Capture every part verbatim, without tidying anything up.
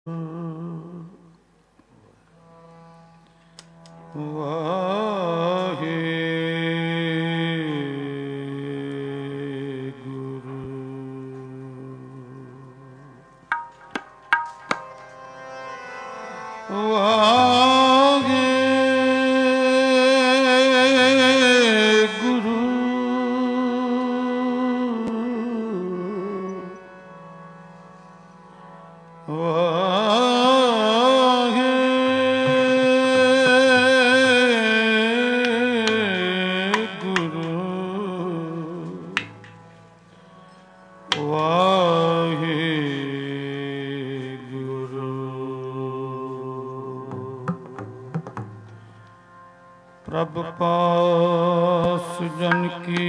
ਪ੍ਰਭ ਪਾਸ ਜਨ ਕੀ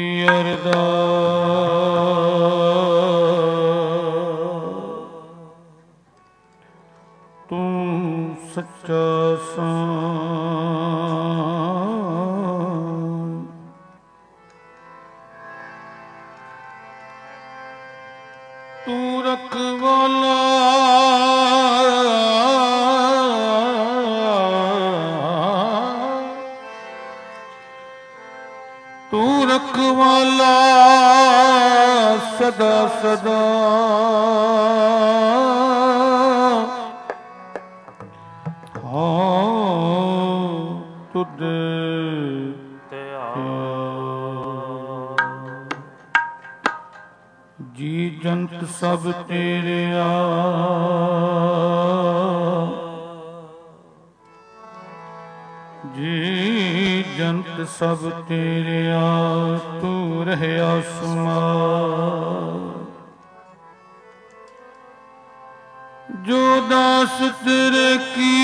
ਅਰਦਾਸ, ਤੂੰ ਸੱਚਾ ਸਾਂ। ਤੂੰ ਰਖਵਾਲਾ ਤੂੰ ਰਖਵਾਲਾ ਸਦਾ ਸਦਾ, ਹਾਂ ਤੁਧ ਜੀ ਜੰਤ ਸਭ ਤੇਰਿਆ, ਜੀ ਜੰਤ ਸਭ ਤੇਰਿਆ, ਤੂੰ ਰਹਿਆ ਸੁਮਾਰ। ਜੋ ਦਾਸ ਤੇਰੇ ਕੀ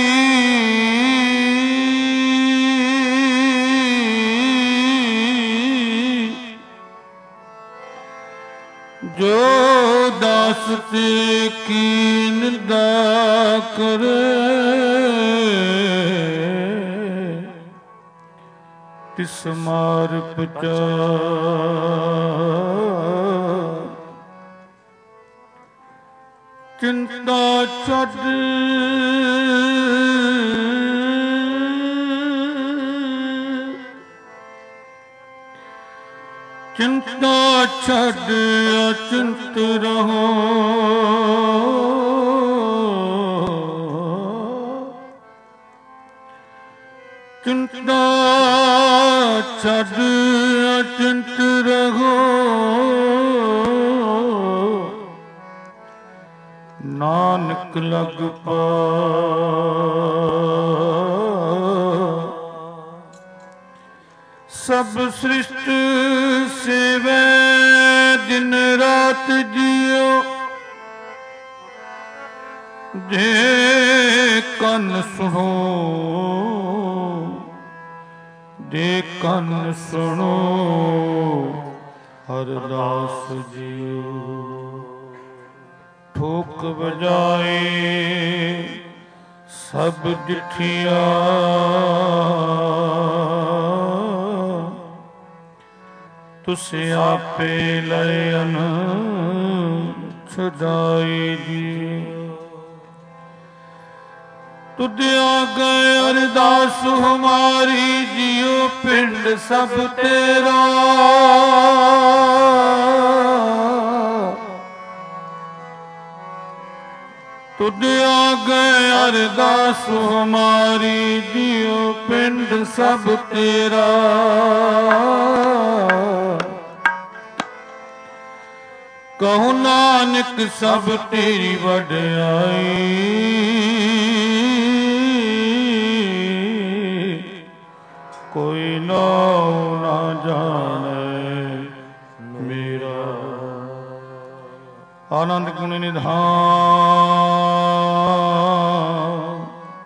ਜੋ ਦਾਸ ਤੇਰੇ ਕੀ ਨਿੰਦਾ ਕਰੇ, ਤਿਸ ਮਾਰ ਪਚਾਰ। ਚਿੰਤਾ ਛੱਡ ਚਿੰਤਾ ਛੱਡ ਅਚਿੰਤ ਰਹੋ, ਚਿੰਤਾ ਛੱਡ ਅਚਿੰਤ ਰਹੋ। ਨਾਨਕ ਲਗ ਪਾਰ, ਸਭ ਸ੍ਰਿਸ਼ਟ ਸੇਵੈ ਦਿਨ ਰਾਤ ਜਿਉ। ਜੇ ਕੰਨ ਸੁਣੋ ਦੇ ਕੰਨ ਸੁਣੋ ਹਰਿਦਾਸ ਜੀਓ। ਠੋਕ ਵਜਾਏ ਸਭ ਡਿਠੀਆਂ, ਤੁਸੇ ਆਪੇ ਲਇਨ ਛੁਡਾਈ ਜੀ। ਤੁਧ ਆਗੇ ਅਰਦਾਸ ਹਮਾਰੀ ਜੀਉ, ਪਿੰਡ ਸਭ ਤੇਰਾ। ਤੁਧ ਆਗੇ ਅਰਦਾਸ ਹਮਾਰੀ ਜੀਉ, ਪਿੰਡ ਸਭ ਤੇਰਾ। ਕਹੋ ਨਾਨਕ ਸਭ ਤੇਰੀ ਵਡਿਆਈ, ਕੋਈ ਨਾਉ ਨਾ ਜਾਣੈ ਮੇਰਾ। ਆਨੰਦ ਗੁਣ ਨਿਧਾਨ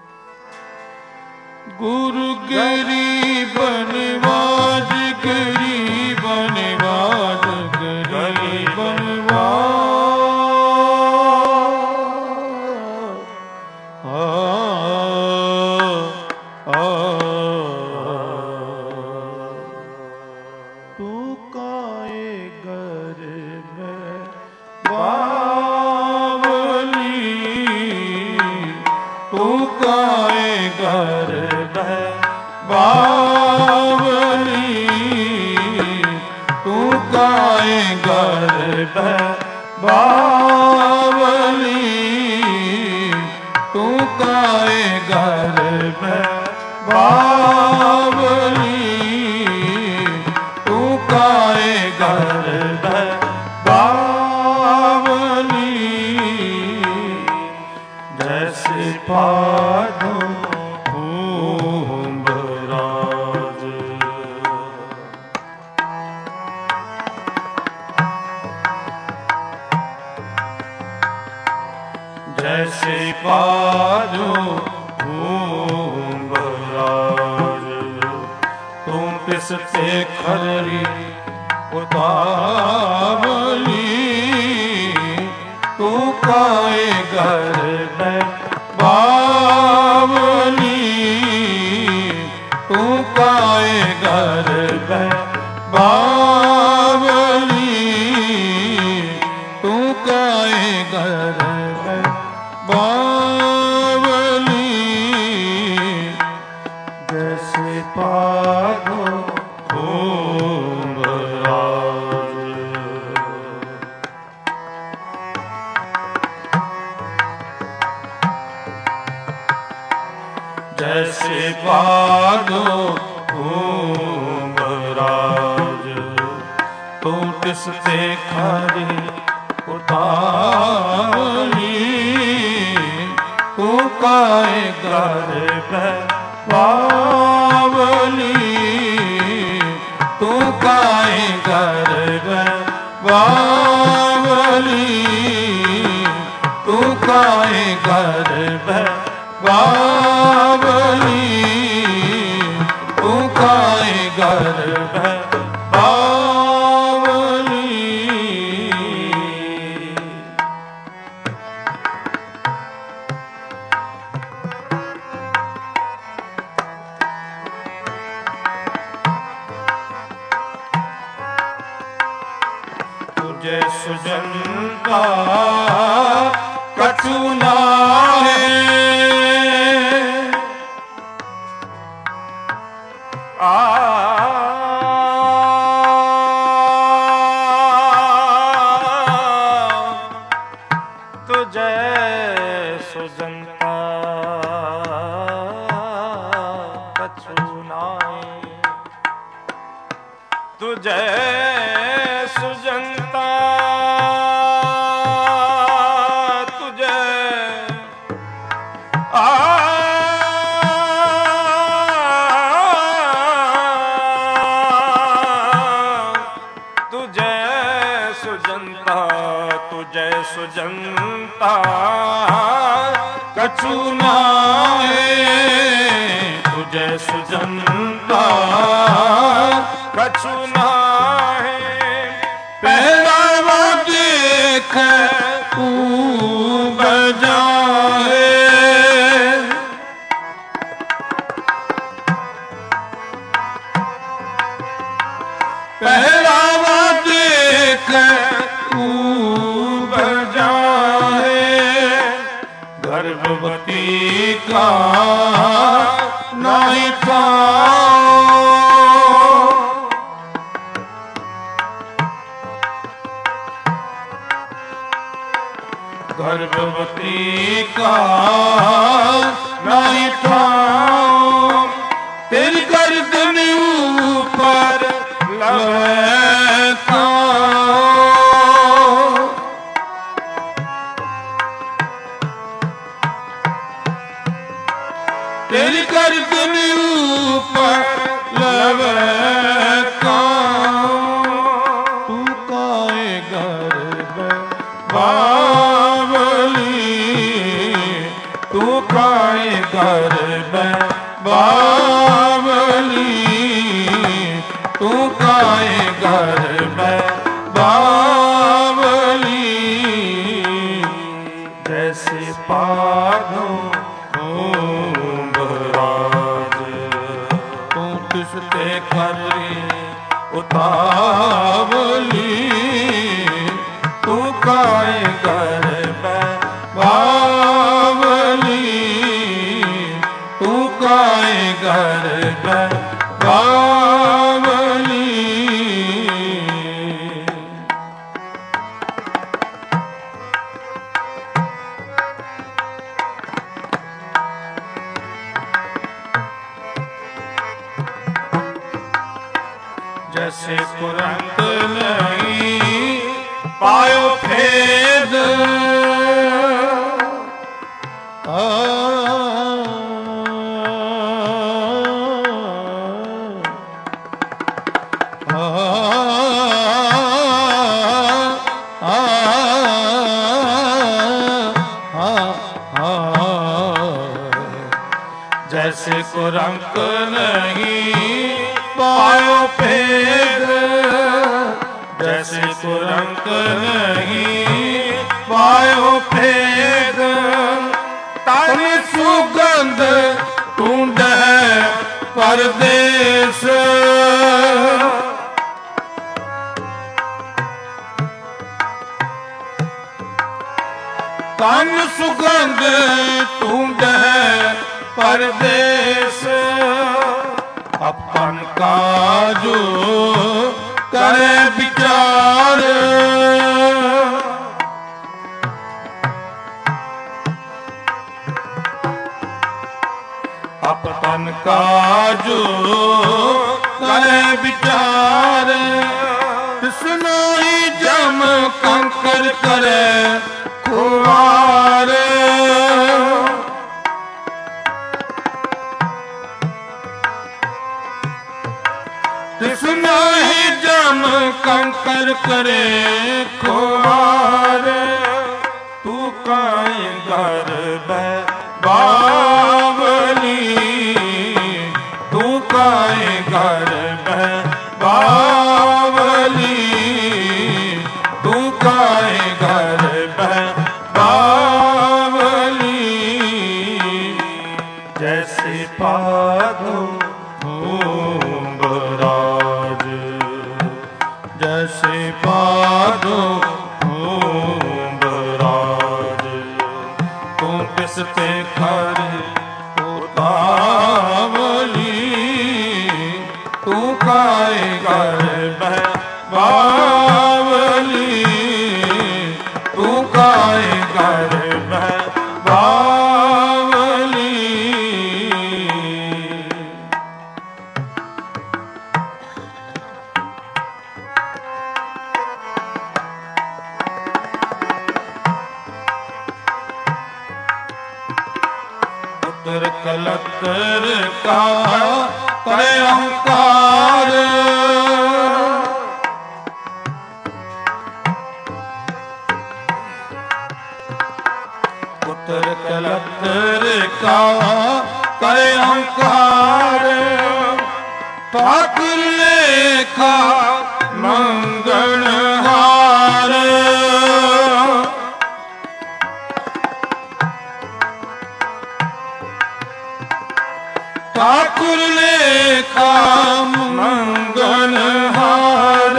ਗੁਰੂ ਗਰੀਬਨ ਵਾਜ, ਗਰੀਬਨ ਵਾਜ, ਗਰੀਬਨ ਵਾਜ। ਆ ਆ ਤੂੰ ਕਾਏ ਗਰ ਮੈਂ ਬਾਵਲ तू काए घर बावली, तू काए घर बावली, तू काए घर बावली, तू काए घर बावली। जैसे पादो भूमराज, जैसे पादो भूमराज, तुम पिसते खरी उतावली, तू काए घर बावली, तू काए घर बावली, तू काए घर बावली। जैसे पागो भूमराज, जैसे पागो भूमराज, तू तिसते खरी उतावली, तू काए घर बावली, तू काए घर बावली, तू काए घर बावली, तू काए घर बावली। तुझे सुजनता कछु नाहे, आ तुझे सुजनता कछु नाहे, तुझे सुजनता तुझे आ तुझे सुजनता, तुझे सुजनता कछु नाहे, तुझे सुजनता कछु नाहे। पहरावा देख तू बजाए, पहरावा देख तू बजाए, गर्भवती का नहीं था, गर्भवती का नहीं था, तेरी गर्दन ऊपर लगा, तेरी गर्दन ऊपर लगा, तू काए घर बावली, तू काए घर बावली, तू काए घर बावली। जैसे पागो भूमराज, तू तिसते खरी उतावली, तू काए घर बावली, घर में बावली। जैसे कुरंग नहीं पायो भेद, आ, आ, आ, आ, जैसे कुरंग नहीं पायो भेद, जैसे कुरंग नहीं पायो भेद, तन सुगंध ढूंढे परदेस। तन सुगंध ढूंढे परदेस, अपन का जो करे विचार, अपन का जो करे विचार, कृष्ण ही जम कंकर करे खुआर। कृष्ण ही जम कंकर करे खुआर, तू काई घर में बावली, तू काई घर में बावली, तू काई घर में बावली। जैसे पादो जैसे पादो भूमराज, तू किसते घर उतावली, तू काए घर में बावली, तू काए घर में बावली। पुत्र कलत्र का करे अहंकार, पुत्र कलत्र का करे अहंकार, ठाकुर लेखा मंगलहार। ठाकुर लेखा मंगलहार,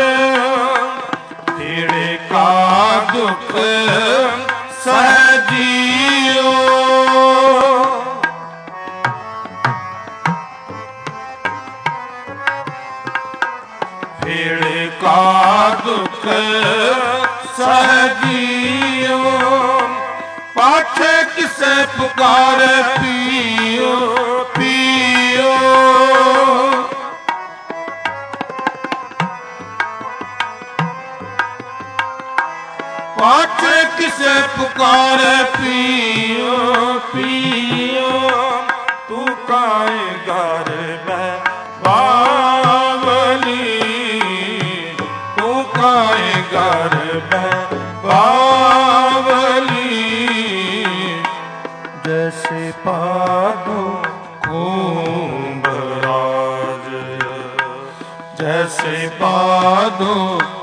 तेरे का दुख सहजियो, तेरे का दुख सहजियो, पाछे किसे पुकारे पियो पियो। पाछे किसे पुकारे पियो पियो, तू काए घर में बावली, तू काए घर में बावली। जैसे पादो कुंभराज, जैसे पादो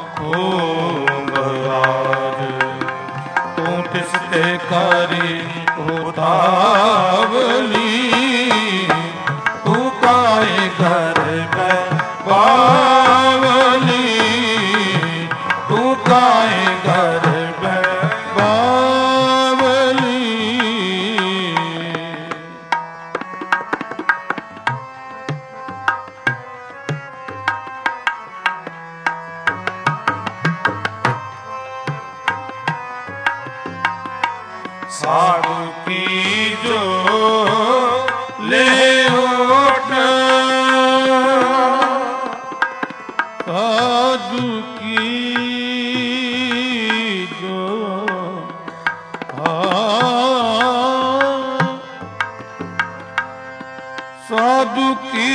कुंभराज, तू तिसते करी उतावली, तू काए घर में बावली, तू काए घर में बावली। की जो ले ओट, साधु की जो साधु की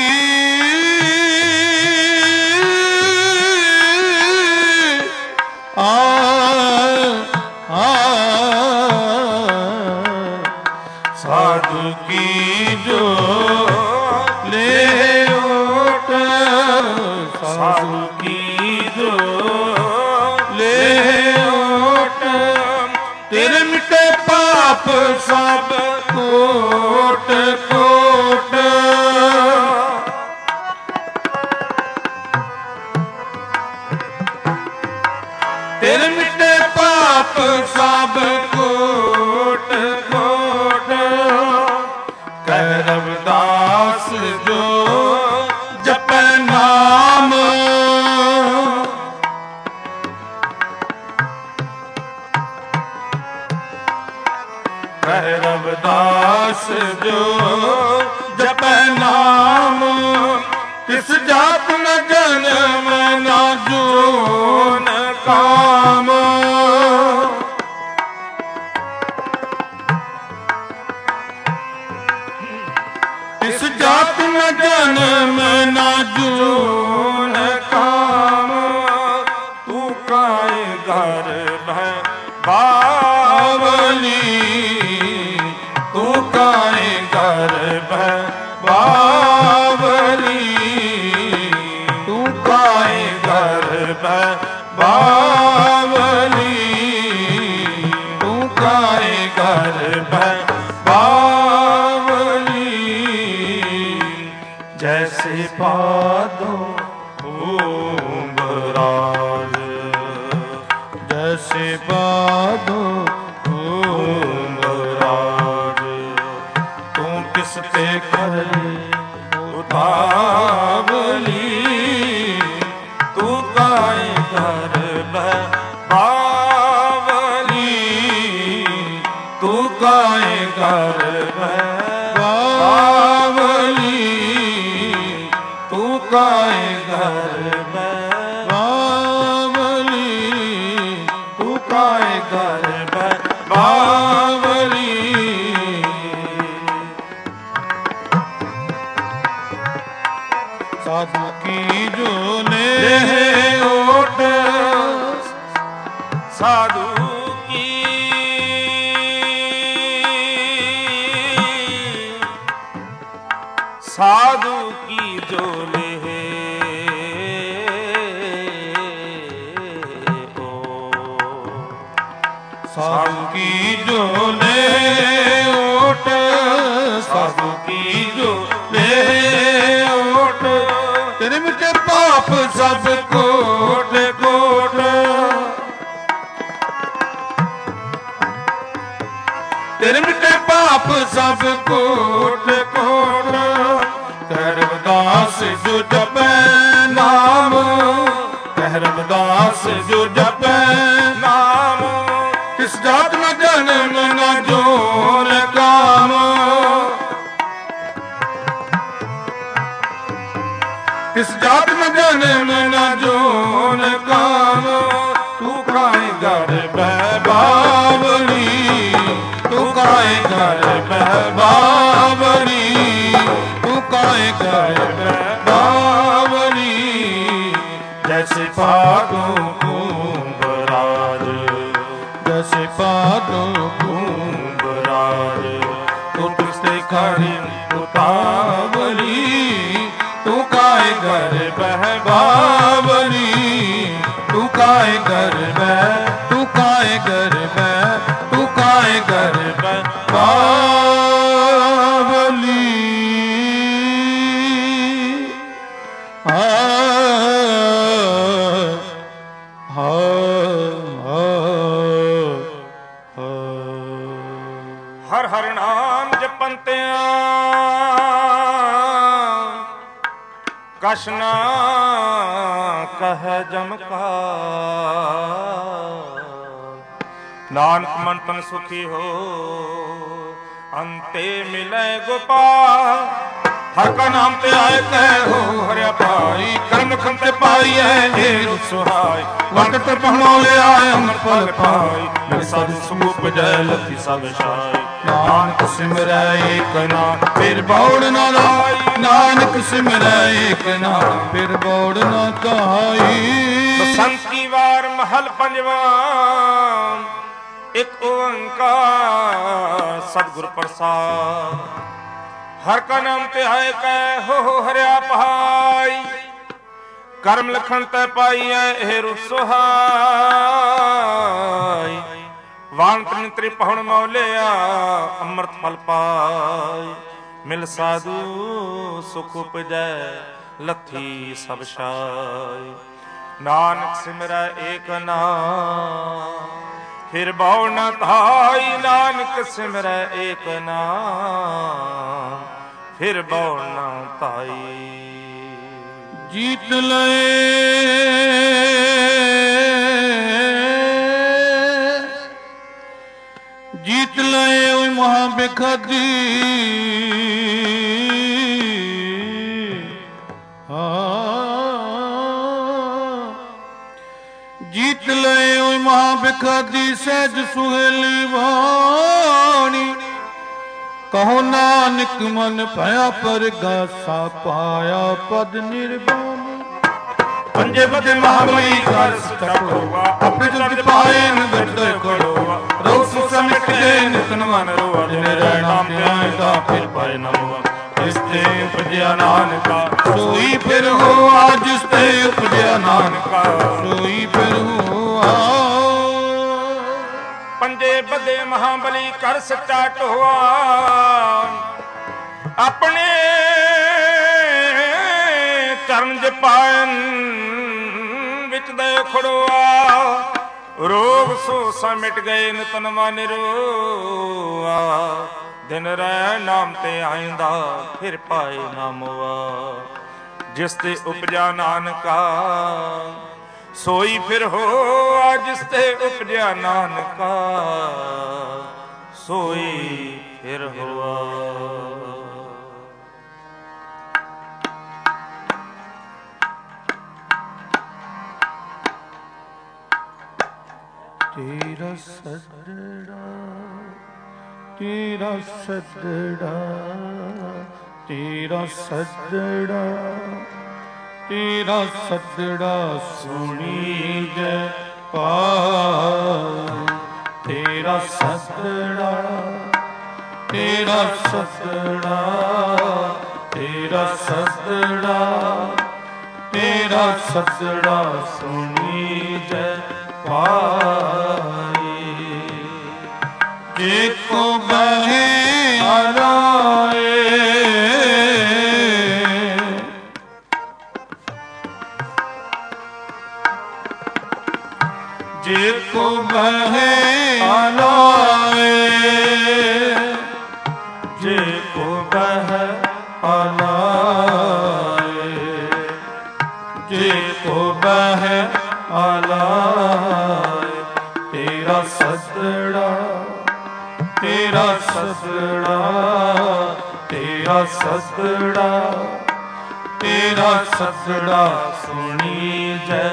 आ साधु की जो ले ओट, साधु की जो ले ओट, तेरे मिटे पाप सब कोट कोट, तेरे मिटे पाप सब कोट कोट, कह रविदास जो जपै नाम, कह रविदास जो जपै नाम, किस जात न जन्म न जोन काम, किस जात न जन्म न जोन काम, तू काए घर भै बावली, तू काए घर भै बावली, तू काए घर भै बावली, तू काए घर भै बावली, जैसे पादों भूमराज, जैसे बादो भूमराज, तू किस ते करे उतावली, तू काए घर भै बावली, तू काए घर भै बावली, तू काए घर भै बावली, तू काए घर भै बावली, साधु की जो ले ओट, साधु की साधु की जो ले ओ, साधु की जो ले ओट, साधु की जो ले ओट, तेरे मिटे पाप सब कोट कोट, तेरे मिटे पाप सब कोट कोट, कह रविदास जो जपै नाम, कह रविदास जो जपै नाम, किस जात न जन्म न जोन काम, किस जात न जन्म न जोन काम, तू काए घर भै बावली, तू काए घर भै बावली, तू काए घर भै बावली, जैसे पादों कुंभराज, जैसे बादो कुंभराज, तू तुझसे खड़ी उतावली, तू काए घर भै बावली, तू काए घर भै, तू काए घर में, तू काए घर भै बावली, आ हा हा हर हर नाम जपंतिया कछ ना कह जमका, नानक मन तन सुखी हो ਅੰਤੇ ਮਿਲੇ ਗੋਪਾਲ ਹਰ ਕਾ ਨਾਮ ਤੇ ਆਏ ਕਹਿ ਹੋ ਹਰਿਆ ਭਾਈ ਕਰਮ ਖੰਤੇ ਪਾਈ ਹੈ ਢੇਰ ਸੁਹਾਈ ਵੰਡ ਤੇ ਪਹਣੋ ਲਿਆ ਅੰਮ੍ਰਿਤ ਫਲ ਪਾਈ ਮੇਰੇ ਸਾਧੂ ਸੁਖ ਜੈ ਲੱਥੀ ਸਭ ਛਾਈ ਨਾਨਕ ਸਿਮਰੈ ਏਕ ਨਾਮ ਫਿਰ ਬੌੜ ਨਾ ਲਾਈ ਨਾਨਕ ਸਿਮਰੈ ਏਕ ਨਾਮ ਫਿਰ ਬੌੜ ਨਾ ਧਾਈ ਬਸੰਤੀ ਵਾਰ ਮਹਲ ਪੰਜਵਾ ਇੱਕ ਓੰਕਾਰ ਸਤਿਗੁਰ ਪ੍ਰਸਾਦ ਹਰ ਕਾ ਨਾਮ ਤੇ ਆਏ ਕਹਿ ਹੋ ਹਰਿਆ ਪਹਾਈ ਕਰਮ ਲਖਣ ਤੈ ਪਾਈ ਐ ਇਹ ਰੁਸਹਾਈ ਵਾਣ ਤ੍ਰਿ ਪਹੁਣ ਮੌਲਿਆ ਅੰਮ੍ਰਿਤ ਫਲ ਪਾਈ ਮਿਲ ਸਾਧੂ ਸੁਖ ਉਪਜੈ ਲੱਥੀ ਸਭ ਛਾਈ ਨਾਨਕ ਸਿਮਰੈ ਏਕ ਨਾਮ ਫਿਰ ਬਉ ਨ ਧਾਈ ਨਾਨਕ ਸਿਮਰੈ ਏਕ ਨਾਮ ਫਿਰ ਬਉ ਨ ਧਾਈ ਜੀਤ ਲਏ ਜੀਤ ਲਏ ਓਏ ਮਹਾ ਬੇਖਾਦੀ ਜੀਤ ਲਏ ਓਏ ਮਹਾ ਬੇਖਾਦੀ ਸਹਿਜ ਸੁਹੇਲੀ ਬਾਣੀ ਕਹੋ ਨਾਨਕ ਮਨ ਭਇਆ ਪਰਗਾਸਾ ਪਾਇਆ ਪਦ ਨਿਰਵਾਣ ਪੰਜੇ ਬਦੇ ਮਹਾਬਲੀ ਕਰ ਸਟਕੋਆ ਆਪਣੇ ਜਗ ਪਾਏ ਨ ਬਿਰਦੇ ਖੜੋਆ ਰੋ ਸੁ ਸਮਿਟ ਗਏ ਨਿਤਨ ਮਨ ਰੋਆ ਜਿਨ ਰਹਿ ਨਾਮ ਤੇ ਆਇਦਾ ਫਿਰ ਪਾਏ ਨਮਵਾ ਜਿਸ ਤੇ ਉਪਜਿਆ ਨਾਨਕਾ ਸੋਈ ਫਿਰ ਹੋਆ ਜਿਸ ਤੇ ਉਪਜਿਆ ਨਾਨਕਾ ਸੋਈ ਫਿਰ ਹੋਆ ਪੰਜੇ ਬਦੇ ਮਹਾਬਲੀ ਕਰ ਸੱਚਾ ਢੋਆ ਆਪਣੇ ਚਰਨ ਜ ਪਾਇਨ ਵਿੱਚ ਦੇ ਖੜੋਆ ਰੋਗ ਸੋ ਸਮਿਟ ਗਏ ਨਿਤਨ ਮਨ ਰੋਆ ਦਿਨ ਰਹਿ ਨਾਮ ਤੇ ਆਇਂਦਾ ਫਿਰ ਪਾਏ ਨਾਮਵਾ ਜਿਸ ਤੇ ਉਪਜਾ ਨਾਨਕਾ ਸੋਈ ਫਿਰ ਹੋਆ ਜਿਸ ਤੇ ਉਪਜਿਆ ਨਾਨਕਾ ਸੋਈ ਫਿਰ ਹੋਆ ਤੇਰਾ ਸੱਜਣਾ ਤੇਰਾ ਸੱਜਣਾ ਤੇਰਾ ਸੱਜਣਾ ਤੇਰਾ ਸੱਜਣਾ ਸੁਣੀ ਜੈ ਪਾਲ ਤੇਰਾ ਸੱਜਣਾ ਤੇਰਾ ਸੱਜਣਾ ਤੇਰਾ ਸੱਜਣਾ ਤੇਰਾ ਸੱਜਣਾ ਸੁਣੀ ਜੈ ਪਾਈ ਜੇ ਕੋ ਬਹੇ ਆਲਾਏ ਜੇ ਕੋ ਬਹੇ ਆਲਾਏ ਜੇ ਕੋ ਬਹਿ ਆਲਾਏ ਜੇ ਕੋ ਬਹੇ ਆਲਾਏ ਤੇਰਾ ਸੱਜਣਾ ਤੇਰਾ ਸੱਜਣਾ ਤੇਰਾ ਸੱਜਣਾ ਤੇਰਾ ਸੱਜਣਾ ਸੁਣੀ ਜੈ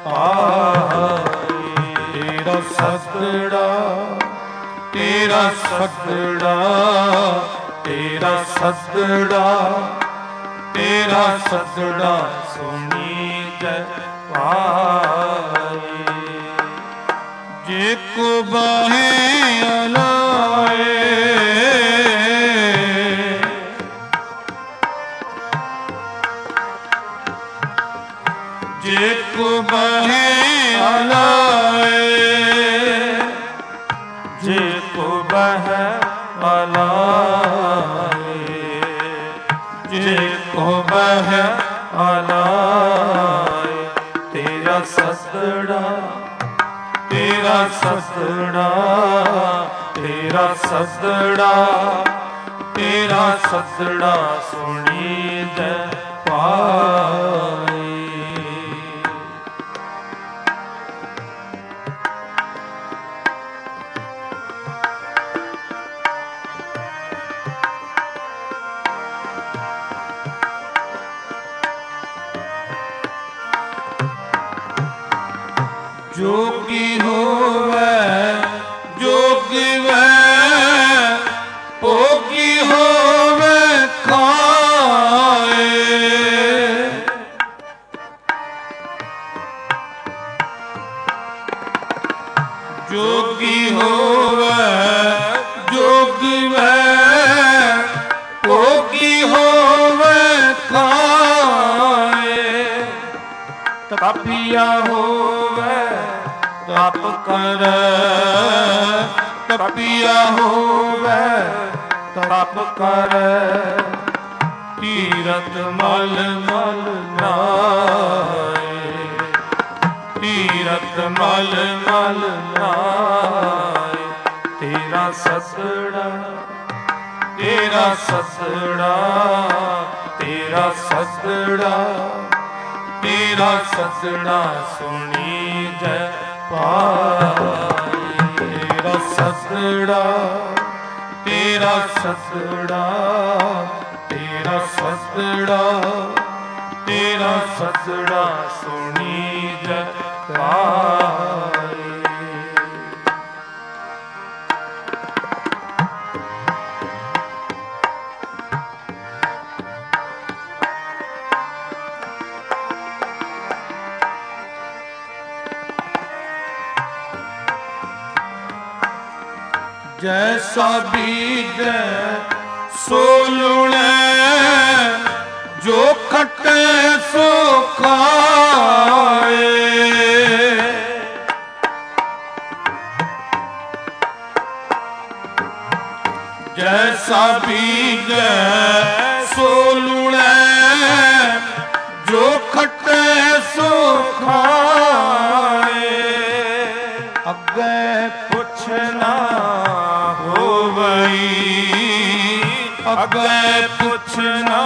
ਪਾਈ ਤੇਰਾ ਸੱਜਣਾ ਤੇਰਾ ਸੱਜਣਾ ਤੇਰਾ ਸੱਜਣਾ ਤੇਰਾ ਸੱਜਣਾ ਸੁਣੀ ਜੈ ਪਾਈ ਜੇ ਕੋ ਬਾਹੇ ਆਲਾਏ ਜੇ ਕੋ ਬਾਹੇ ਆਲਾਏ ਜੇ ਕੋ ਬਹਿ ਆਲਾਏ ਜੇ ਕੋ ਬਾਹੇ ਆਲਾਏ ਤੇਰਾ ਸੱਜਣਾ ਤੇਰਾ ਸੱਜਣਾ ਤੇਰਾ ਸੱਜਣਾ ਤੇਰਾ ਸੱਜਣਾ ਸੁਣੀ ਜੈ ਪਾਈ जोगी होवे जोगी वै भोगी होवे खाए। जोगी होवे जोगी वै भोगी होवे खाए। तपिया होवे तप कर तपिया होवे तप कर तीरथ मल मल नाए। तीरथ मल मल नाए। तेरा ससड़ा तेरा ससड़ा तेरा ससड़ा तेरा ससड़ा सुनी जय पाई। तेरा ससड़ा तेरा ससड़ा तेरा ससड़ा तेरा ससड़ा सुनी जय पाई। जैसा बीज सो लुणे जो खटे सो खाए। जैसा बीज सो लुणे जो खटे सो खाए। अगे पुछना अगे पुछना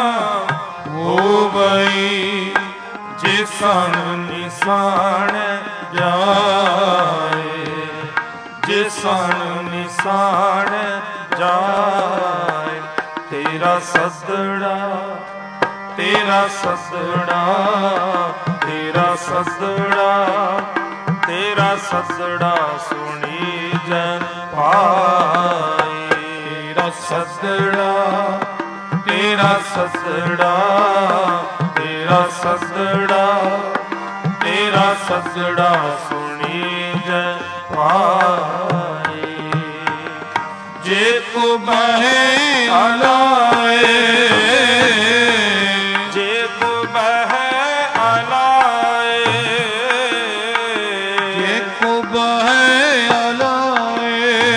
होवई जिसन निशान जाए। जिसन निशान जाए। तेरा ससड़ा तेरा ससड़ा तेरा ससड़ा तेरा ससड़ा सुनी जन पाए। तेरा ससड़ा तेरा ससड़ा तेरा ससड़ा तेरा ससड़ा सुनी जय पाए। जे को बहे अलाए जे को बहे अलाए जे को बहे अलाए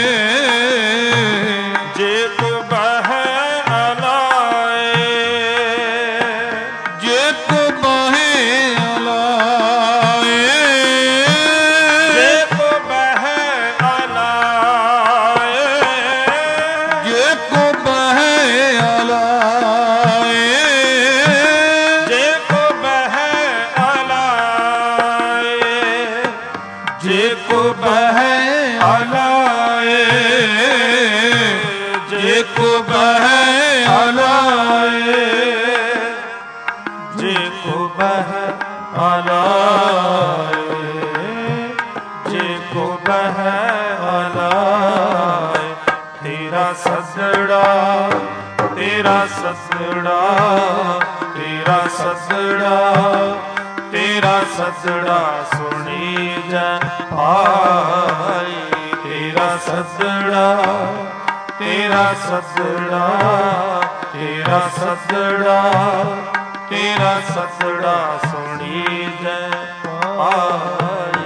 जे को बहे अलाए जे को बहे अलाए जे को बहे अलाए जे को बहे अलाए जे को बहे अलाए जे को बहे अलाए जे को बहे अलाए जे को बहे अलाए जे को बहे अलाए। तेरा ससड़ा तेरा ससड़ा तेरा ससड़ा तेरा ससड़ा सुनी जय पाई। तेरा ससड़ा तेरा ससड़ा तेरा ससड़ा तेरा ससड़ा सुनी जय पाई।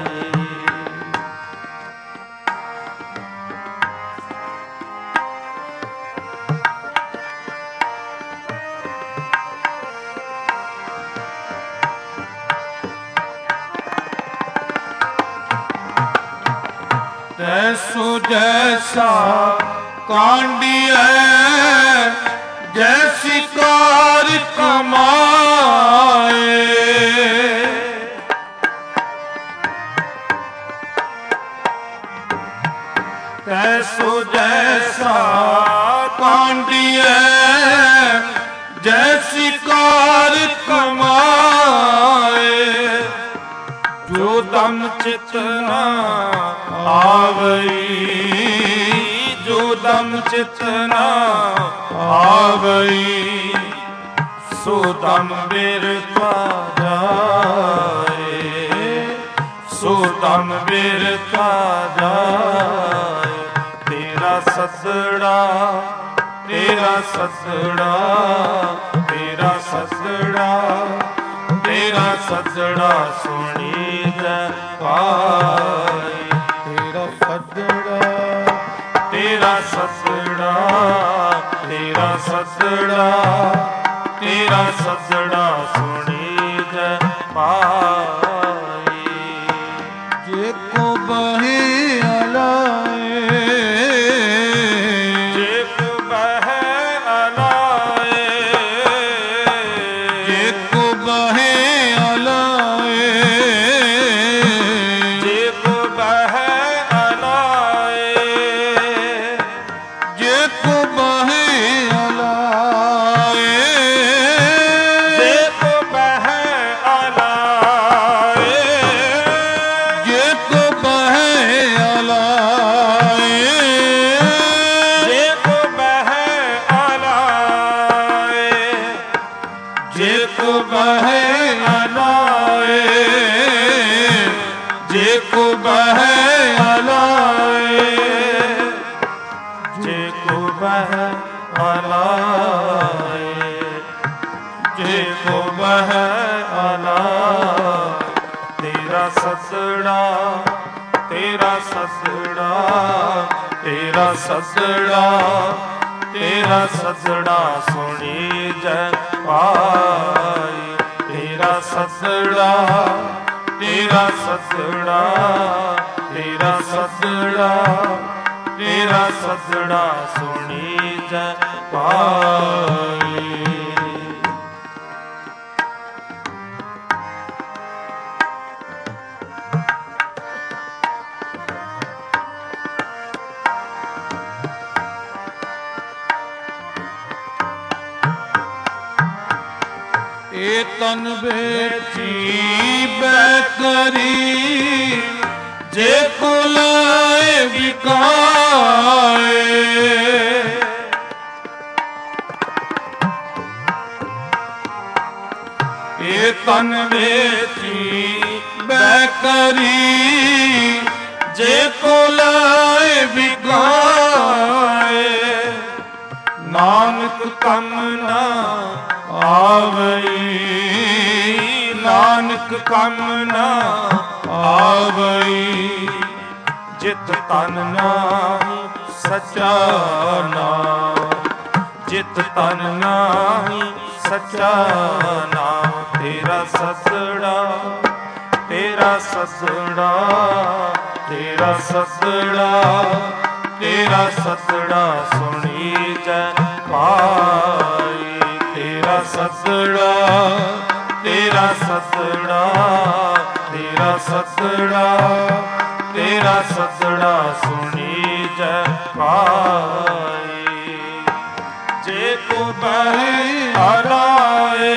तैसो जैसा कांडी है जैसी कार कमाए। तैसो जैसा कांडी है जैसी कार कमाए। जो ਦਮ ਚਿਤ ਨਾ ਆਵਈ, ਜੋ ਦਮ ਚਿਤ ਨਾ ਆਵਈ, ਸੋ ਦਮ ਬਿਰਥਾ ਜਾਏ, ਸੋ ਦਮ ਬਿਰਥਾ ਜਾਏ। ਤੇਰਾ ਸੱਸੜਾ, ਤੇਰਾ ਸੱਸੜਾ, ਤੇਰਾ ਸੱਸੜਾ, ਤੇਰਾ ਸੱਸੜਾ ਸੁਣੀ ਜੈ ਪਾਈ। ਤੇਰਾ ਸੱਸੜਾ, ਤੇਰਾ ਸੱਸੜਾ, ਤੇਰਾ ਸੱਸੜਾ, ਤੇਰਾ ਸੱਸੜਾ ਸੁਣੀ ਜੈ ਪਾਈ। ਜੇ ਕੋ ਬਹੇ ਅਲਾਏ, ਜੇ ਕੋ ਬਹੇ ਅਲਾਏ, ਜੇ ਕੋ ਬਹੇ ਅਲਾਏ, ਜੇ ਕੋ ਬਹੇ ਅਲਾਏ, ਜੇ ਕੋ ਬਹੇ ਅਲਾਏ, ਜੇ ਕੋ ਬਹੇ ਅਲਾਏ, ਜੇ ਕੋ ਬਹੇ ਅਲਾਏ, ਜੇ ਕੋ ਬਹੇ ਅਲਾਏ, ਜੇ ਕੋ ਬਹੇ ਅਲਾਏ, ਜੇ ਕੋ ਬਹੇ ਅਲਾਏ, ਜੇ ਕੋ ਬਹੇ ਅਲਾਏ, ਜੇ ਕੋ ਬਹੇ ਅਲਾਏ। ਤੇਰਾ ਸੱਸੜਾ, ਤੇਰਾ ਸੱਸੜਾ, ਤੇਰਾ ਸੱਸੜਾ, ਤੇਰਾ ਸੱਸੜਾ ਸੁਣੀ ਜੈ ਪਾਈ। ਤੇਰਾ ਸੱਸੜਾ, ਤੇਰਾ ਸੱਸੜਾ, ਤੇਰਾ ਸੱਸੜਾ, ਤੇਰਾ ਸੱਸੜਾ ਸੁਣੀ ਜੈ ਪਾਈ। ਏ ਤਨ ਵੇਚੀ ਬੈ ਕਰੀ, ਜੇ ਕੋ ਲਾਏ ਵਿਕਾਏ। ਏ ਤਨ ਵੇਚੀ ਬੈ ਕਰੀ, ਜੇ ਕੋ ਲਾਏ ਵਿਕਾਏ। ਨਾਨਕ ਕੰਮ ਨਾ ਆਵਈ, ਨਾਨਕ ਕੰਮ ਨਾ ਆਵਈ। ਜਿਤ ਤਨ ਨਾਹੀ ਸੱਚਾ ਨਾਮ, ਜਿਤ ਤਨ ਨਾਹੀ ਸੱਚਾ ਨਾਮ। ਤੇਰਾ ਸੱਸੜਾ, ਤੇਰਾ ਸੱਸੜਾ, ਤੇਰਾ ਸੱਸੜਾ, ਤੇਰਾ ਸੱਸੜਾ ਸੁਣੀ ਜੈ ਪਾਈ। ਤੇਰਾ ਸੱਸੜਾ, ਤੇਰਾ ਸੱਸੜਾ, ਤੇਰਾ ਸੱਸੜਾ, ਤੇਰਾ ਸੱਸੜਾ ਸੁਣੀ ਜੈ ਪਾਈ। ਜੇ ਕੋ ਬਹੇ ਅਲਾਏ,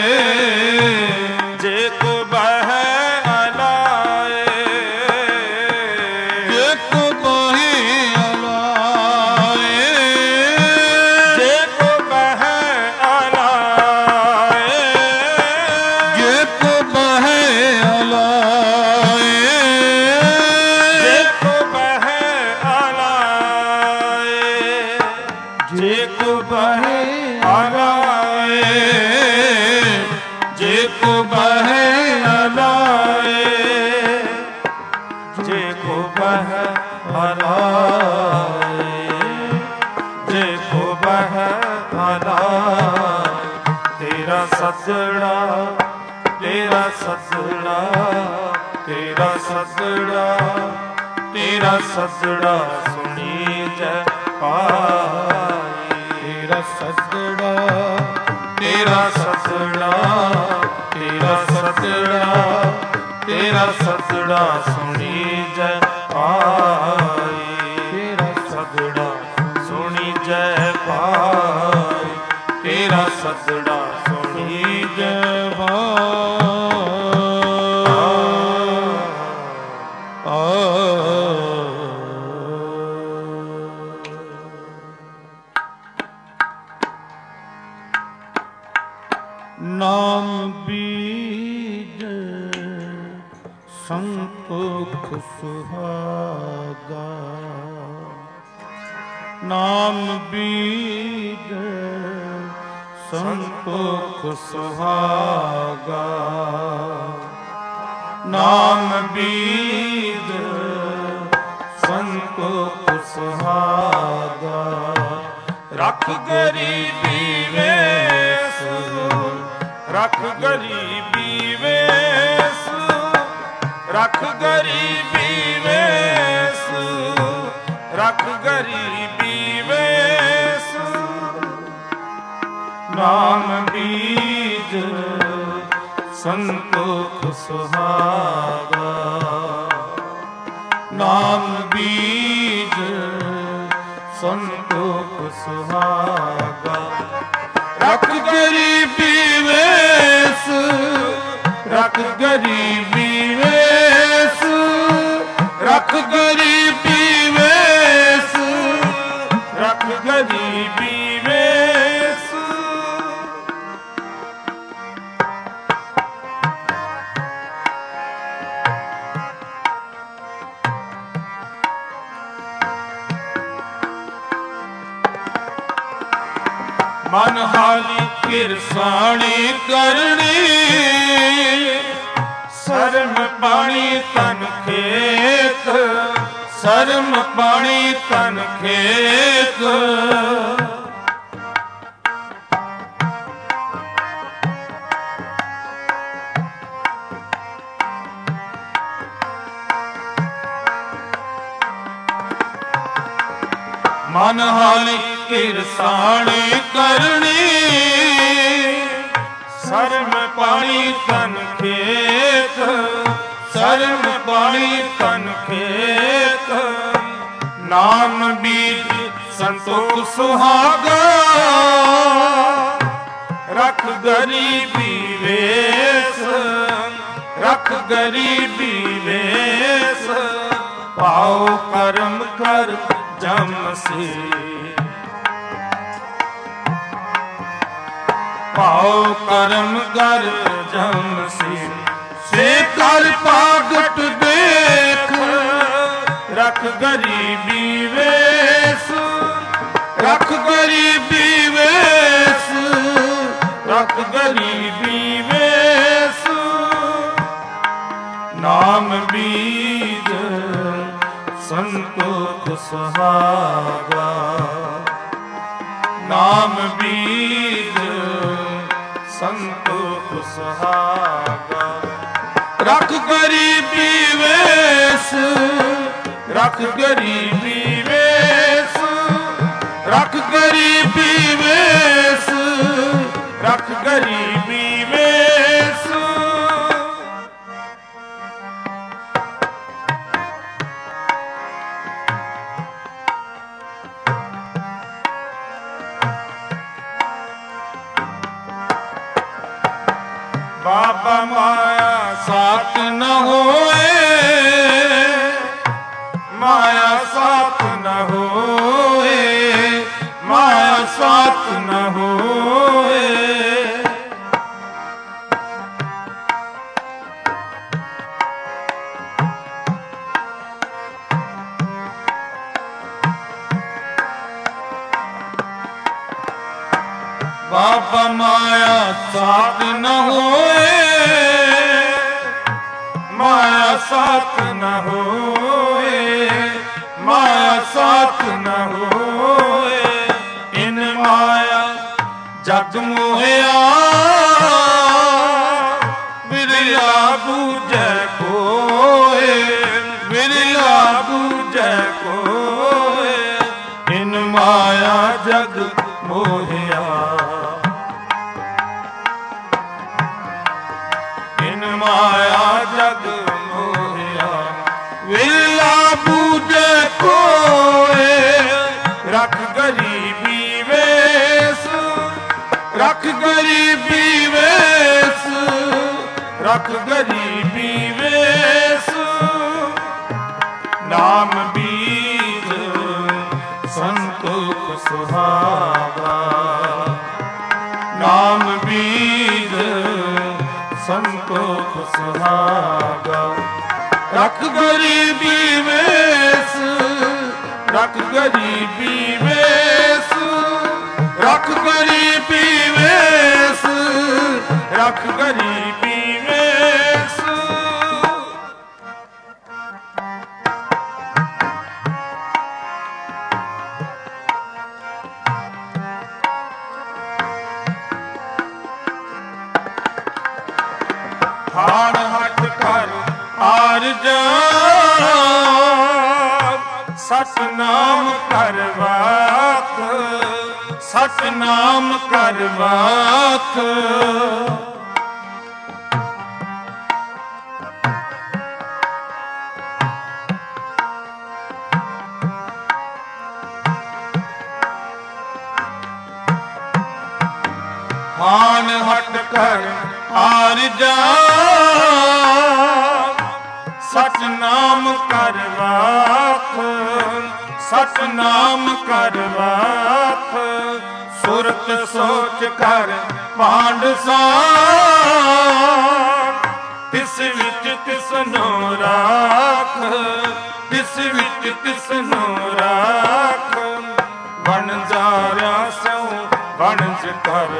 ਜੇ ਕੋ ਬਹੇ ਅਲਾਏ, ਜੇ ਕੋ ਬਹੇ ਅਲਾਏ, ਜੇ ਕੋ ਬਹੇ ਅਲਾਏ, ਜੇ ਕੋ ਬਹੇ ਅਲਾਏ, ਜੇ ਕੋ ਬਹੇ ਅਲਾਏ, ਜੇ ਕੋ ਬਹੇ ਅਲਾਏ, ਜੇ ਕੋ ਬਹੇ ਅਲਾਏ, ਜੇ ਕੋ ਬਹੇ ਅਲਾਏ, ਜੇ ਕੋ ਬਹੇ ਅਲਾਏ। ਤੇਰਾ ਸੱਸੜਾ, ਤੇਰਾ ਸੱਸੜਾ, ਤੇਰਾ ਸੱਸੜਾ, ਤੇਰਾ ਸੱਸੜਾ ਸੁਣੀ ਜੈ ਪਾਈ। ਤੇਰਾ ਸੱਸੜਾ, ਤੇਰਾ ਸੱਸੜਾ, ਤੇਰਾ ਸੱਸੜਾ, ਤੇਰਾ ਸੱਸੜਾ ਸੁਣੀ ਜੈ ਪਾਈ। ਤੇਰਾ ਸੱਸੜਾ ਸੁਣੀ ਜੈ ਪਾਈ। ਤੇਰਾ ਸੱਸੜਾ ਸੁਣੀ ਜੈ ਜੈ ਵਾ ਨਾਮ ਬੀਜ ਸੰਤੋਖ ਸੁਹਾਗਾ, ਨਾਮ ਬੀਜ ਸੰਤੋਖ ਸੁਹਾਗਾ, ਨਾਮ ਬੀਜ ਸੰਤੋਖ ਸੁਹਾਗਾ। ਰਖ ਗਰੀਬੀ ਵੇਸ, ਰਖ ਗਰੀਬੀ ਵੇਸ, ਰਖ ਗਰੀਬੀ ਵੇਸ, ਰਖ ਗਰੀਬੀ ਵੇਸ। ਨਾਮ ਬੀਜ ਸੰਤੋਖ ਸੁਹਾਗਾ, ਨਾਮ ਬੀਜ ਸੰਤੋਖ ਸੁਹਾਗਾ। ਰਖ ਗਰੀਬੀ ਵੇਸ, ਰਖ ਗਰੀਬੀ ਵੇਸ, ਰਖ ਗਰੀਬੀ ਵੇਸ, ਰਖ ਗਰੀਬੀ ਵੇਸ। ਮਨ ਹਾਲੀ ਕਿਰਸਾਣੀ ਕਰਨੀ, ਸਰਮ ਪਾਣੀ ਤਨ ਖੇਤ, ਸਰਮ ਪਾਣੀ ਤਨ ਖੇਤ। ਮਨ ਹਾਲੀ ਕਿਰਸਾਣੀ ਕਰਨੀ, ਸਰਮ ਪਾਣੀ ਤਨ ਖੇਤ, ਸਰਮ ਪਾਣੀ ਤਨ ਖੇਤ। ਨਾਮ ਬੀਜ ਸੰਤੋਖ ਸੁਹਾਗਾ, ਰਖ ਗਰੀਬੀ ਵੇਸ, ਰਖ ਗਰੀਬੀ ਵੇਸ। ਪਾਉ ਕਰਮ ਕਰ ਜਮ ਸੇ, ਪਾਉ ਕਰਮ ਕਰ ਜਮ ਸੇ। ਸੇ ਕਰ ਪਾਗਟ ਦੇਖ, ਰਖ ਗਰੀਬੀ ਵੇਸ, ਰਖ ਗਰੀਬੀ ਵੇਸ, ਰਖ ਗਰੀਬੀ ਵੇਸ। ਨਾਮ ਬੀਜ ਸੰਤੋਖ ਸੁਹਾਗਾ, ਨਾਮ ਬੀਜ ਸੰਤੋਖ ਸੁਹਾਗਾ। ਰਖ ਗਰੀਬੀ ਵੇਸ, ਰਖ ਗਰੀਬੀ ਵੇਸ, ਰਖ ਗਰੀਬੀ ਵੇਸ, ਰਖ ਗਰੀਬੀ ਵੇਸ। ਬਾਬਾ ਮਾਇਆ ਸਾਥ ਨ ਹੋਏ, ਮਾਇਆ ਸਾਥ ਨ ਹੋਏ, ਮਾਇਆ ਸਾਥ ਨ ਹੋਏ। ਬਾਬਾ ਮਾਇਆ ਸਾਥ ਨ ਹੋਏ, ਮਾਇਆ ਸਾਥ ਨ ਹੋਏ, ਮਾਇਆ ਸਾਥ ਨ ਹੋਏ। ਇਨ ਮਾਇਆ ਜਗ ਮੋਹਿਆ, ਵਿਰਲਾ ਬੂਝੈ ਕੋਏ, ਵਿਰਲਾ ਬੂਝੈ ਕੋਏ। ਇਨ ਮਾਇਆ ਜਗ ਮੋਹਿਆ, ਇਨ ਮਾਇਆ ਜਗ ਮੋਹਿਆ। ਵਿਰਲਾ ਬੂਝੈ ਕੋਏ, ਰਖ ਗਰੀਬੀ ਵੇਸ, ਰਖ ਗਰੀਬੀ ਵੇਸ, ਰਖ ਗਰੀਬੀ ਵੇਸ। ਨਾਮ ਬੀਜ ਸੰਤੋਖ ਸੁਹਾਗਾ, ਨਾਮ ਬੀਜ ਸੁਹਾਗਾ। ਰੱਖ ਗਰੀਬੀ ਵੇਸ, ਰੱਖ ਗਰੀਬੀ ਵੇਸ, ਰੱਖ ਗਰੀਬੀ ਵੇਸ, ਰੱਖ ਗਰੀਬੀ ਵੇਸ। ਹਾੜ ਹੱਟ ਕਰ ਆਰਜ, ਸਤਨਾਮ ਕਰ ਵਾਤ, ਸਤਨਾਮ ਕਰ ਵਾਤ। ਹਾਣ ਹਟ ਕਰ ਆਰਜਾ, ਸਤਨਾਮ ਕਰ ਵਾਤ, ਸਤਨਾਮ ਕਰ ਵਾਤ। ਸੁਰਤ ਸੋਚ ਕਰ ਭਾਂਡ ਸਾਰ, ਤਿਸ ਵਿੱਚ ਤਿਸਨੋ ਰਾਖ, ਤਿਸ ਵਿੱਚ ਤਿਸਨੋ ਰਾਖ। ਵਣਜਾਰਿਆ ਸੋ ਵਣਜ ਕਰ,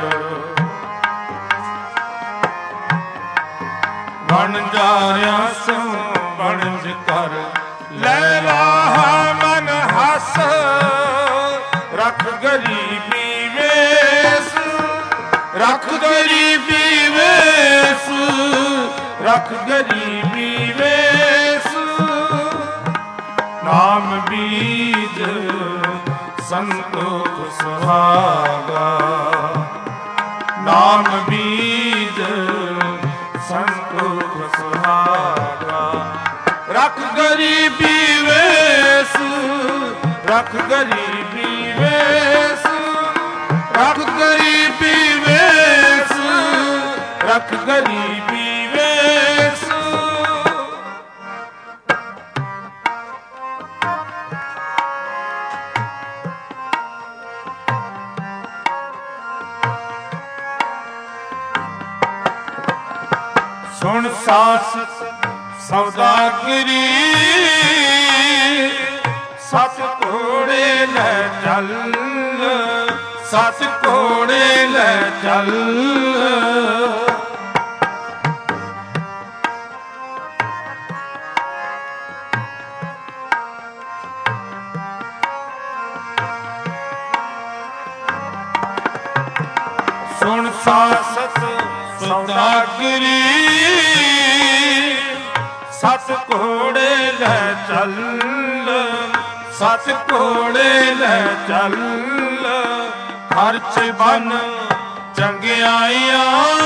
ਵਣਜਾਰਿਆ ਸੋ ਵਣਜ ਕਰ। ਲੈ ਵਾਹ ਮਨ ਹੱਸ, ਰੱਖ ਗਰੀਬੀ ਵੇਸ, ਰੱਖ ਗਰੀਬੀ ਵੇਸ, ਰੱਖ ਗਰੀਬੀ ਵੇਸ। ਨਾਮ ਬੀਜ ਸੰਤੋਖ ਸੁਹਾਗਾ, ਨਾਮ ਬੀਜ ਸੰਤੋਖ ਸੁਹਾਗਾ। ਰੱਖ ਗਰੀਬੀ ਵੇਸ, ਰੱਖ ਗਰੀਬੀ ਵੇਸ, ਰੱਖ ਗਰੀਬੀ ਵੇਸ, ਰੱਖ ਗਰੀਬੀ ਵੇਸ। ਸੁਣ ਸਾਸ ਸੌਦਾਗਰੀ, ਸਤ ਘੋੜੇ ਲੈ ਚੱਲ, ਸਤ ਘੋੜੇ ਲੈ ਚੱਲ। ਸੁਣ ਸਾਸਤ ਸੌਦਾਗਰੀ, ਸਤ ਘੋੜੇ ਲੈ ਚੱਲ, ਸਤ ਘੋੜੇ ਲੈ ਚੱਲ। ਖਰਚ ਬਨ ਚੰਗਿਆਈਆਂ,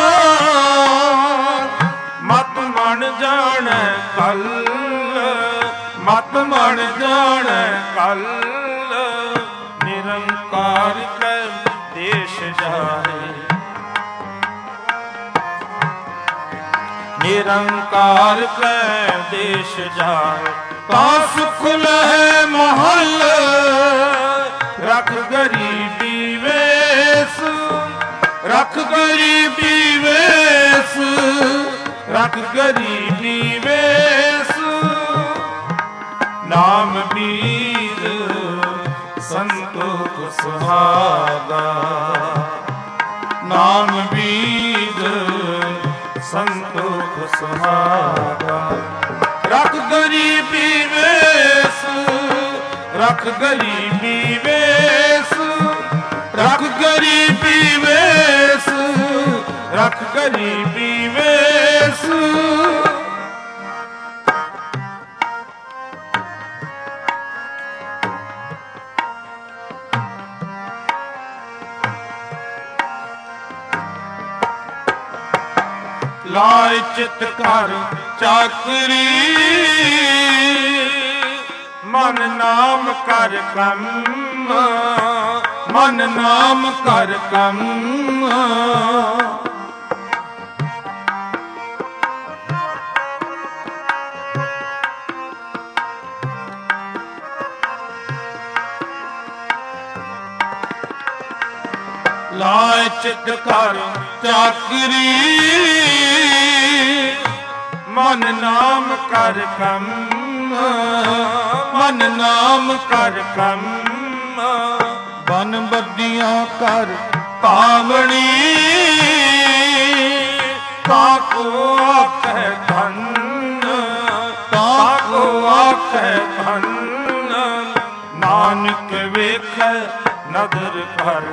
ਮਤ ਮਣ ਜਾਣੈ ਕੱਲ, ਮਤ ਮਣ ਜਾਣੈ ਕੱਲ। ਨਿਰੰਕਾਰ ਕੈ ਦੇਸ਼ ਜਾਏ, ਨਿਰੰਕਾਰ ਕੈ ਦੇਸ਼ ਜਾਏ। ਤਾਂ ਸੁਖ ਲਹੈ ਮਹਲ, ਰੱਖ ਗਰੀਬੀ ਵੇਸ, ਰੱਖ ਗਰੀਬੀ ਵੇਸ, ਰੱਖ ਗਰੀਬੀ ਵੇਸ। ਨਾਮ ਬੀਜ ਸੰਤੋਖ ਸੁਹਾਗਾ, ਨਾਮ ਬੀਜ ਸੰਤੋਖ ਸੁਹਾਗਾ। ਰੱਖ ਗਰੀਬੀ ਵੇਸ, ਰੱਖ ਗਰੀਬੀ ਵੇਸ, ਰੱਖ ਗਰੀਬੀ ਵੇਸ, ਰੱਖ ਗਰੀਬੀ ਵੇਸ। ਲਾਇ ਚਿਤ ਕਰ ਚਾਕਰੀ, ਮਨ ਨਾਮ ਕਰ ਕੰਮ, ਮਨ ਨਾਮ ਕਰ ਕੰਮ। ਲਾਇ ਚਿਤ ਕਰ ਚਾਕਰੀ, ਮਨ ਨਾਮ ਕਰ ਕੰਮ, ਮਨ ਨਾਮ ਕਰ ਕੰਮ। ਬਨ ਬੱਦੀਆਂ ਕਰ ਪਾਵਣੀ ਤਾਕੋ ਆਖੈ ਧੰਨ, ਤਾਕੋ ਆਖੈ ਧੰਨ। ਨਾਨਕ ਵੇਖੈ ਨਦਰ ਭਰ,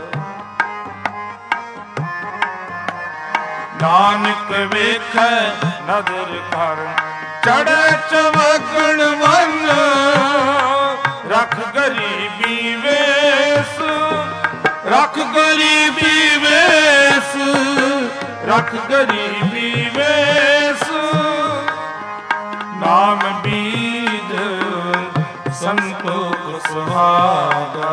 ਨਾਨਕ ਵੇਖੈ ਨਦਰ ਭਰ। ਚੜ੍ਹੈ ਚਵਗਣ ਵਨ ਰਖ ਗਰੀਬੀ ਵੇਸ, ਰਖ ਗਰੀਬੀ ਵੇਸ, ਰਖ ਗਰੀਬੀ ਵੇਸ। ਨਾਮ ਬੀਜ ਸੰਤੋਖ ਸੁਹਾਗਾ,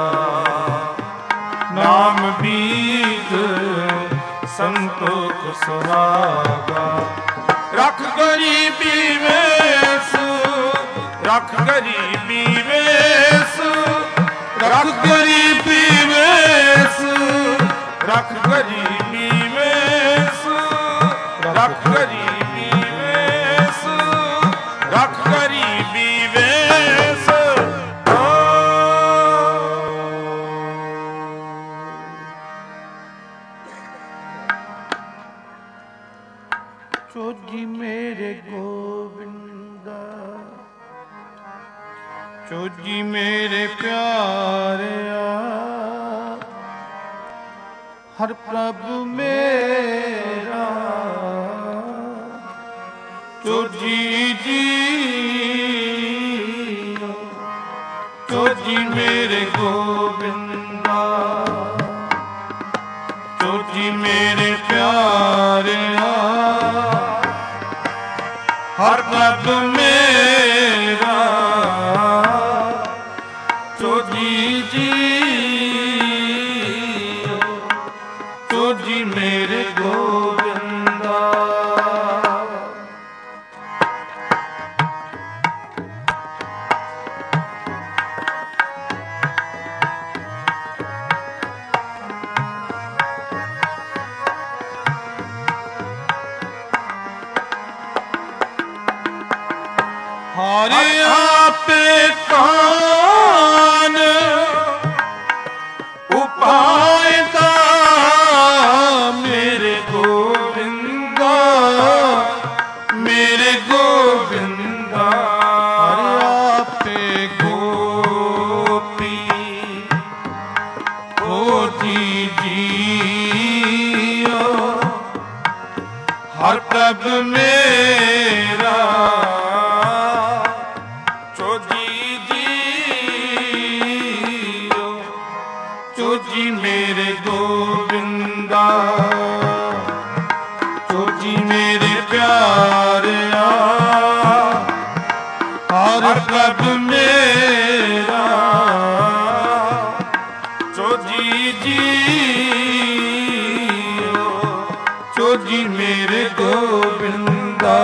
ਨਾਮ ਬੀਜ ਸੰਤੋਖ ਸੁਹਾਗਾ। ਰਖ ਗਰੀਬੀ ਵੇਸ, ਰਖ ਗਰੀਬੀ ਵੇਸ, ਰਖ ਗਰੀਬੀ ਵੇਸ, ਰਖ ਗਰੀਬੀ ਵੇਸ, ਰਖ ਗਰੀਬੀ ਵੇਸ, ਰਖ ਗਰੀਬੀ ਵੇਸ। ਚੋਜੀ ਮੇਰੇ ਗੋਬਿੰਦਾ, ਚੋਜੀ ਮੇਰੇ ਪਿਆਰਿਆ। ਹਰ ਪ੍ਰਭ ਮੇਰਾ ਚੋਜੀ ਜੀਓ, ਚੋਜੀ ਮੇਰੇ ਗੋਬਿੰਦਾ, ਚੋਜੀ ਮੇਰੇ ਪਿਆਰਿਆ। ਹਰ ਪ੍ਰਭ ਮੇਰਾ ਚੋਜੀ ਜੀਓ, ਚੋਜੀ ਮੇਰੇ ਗੋਬਿੰਦਾ। ਹਰਿ ਆਪੇ ਕਾਨ ਉਪਾਇ ਦਾ ਮੇਰੇ ਗੋਬਿੰਦਾ, ਮੇਰੇ ਗੋਬਿੰਦਾ। ਹਰਿ ਆਪੇ ਗੋਪੀ ਗੋਦੀ ਜੀਓ, ਹਰ ਪ੍ਰਭ ਮੇਰਾ ਚੋਜੀ ਜੀਓ, ਚੋਜੀ ਮੇਰੇ ਗੋਬਿੰਦਾ, ਚੋਜੀ ਮੇਰੇ ਪਿਆਰਿਆ। ਹਰ ਪ੍ਰਭ ਮੇਰਾ ਚੋਜੀ ਜੀਓ, ਚੋਜੀ ਮੇਰੇ ਗੋਬਿੰਦਾ।